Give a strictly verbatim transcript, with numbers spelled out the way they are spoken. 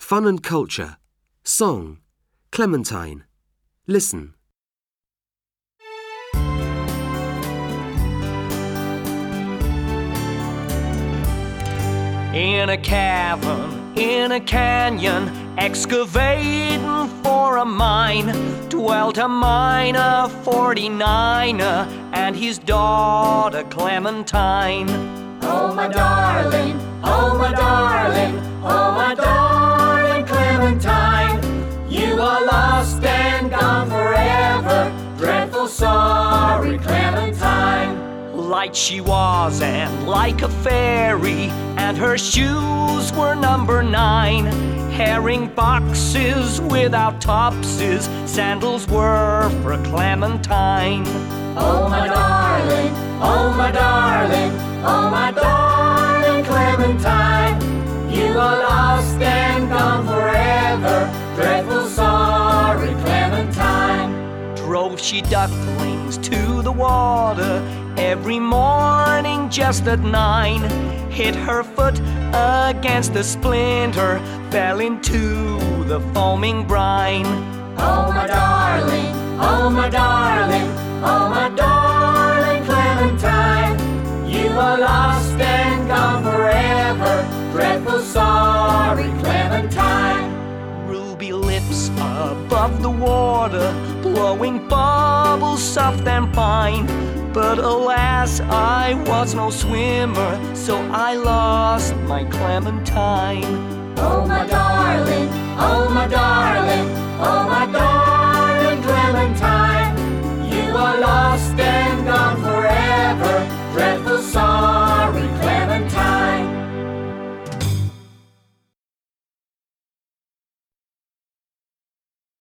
Fun and culture. Song. Clementine. Listen. In a cavern, in a canyon, excavating for a mine, dwelt a miner, forty-niner, and his daughter Clementine. Oh, my darling, oh, my darling, oh, my darling Clementine, you are lost and gone forever, dreadful sorry Clementine. Light she was and like a fairy, and her shoes were number nine. Herring boxes without topses, sandals were for Clementine. Oh, my darling, oh, my darling, oh, my darling Clementine, you are lost and gone forever, dreadful sorry Clementine. Drove she ducklings to the water every morning just at nine. Hit her foot against a splinter, fell into the foaming brine. Oh, my darling, oh, my darling, oh, my darling Clementine, you are lost and gone forever, dreadful sorry Clementine. Ruby lips above the water, blowing bubbles soft and fine. But alas, I was no swimmer, so I lost my Clementine. Oh, my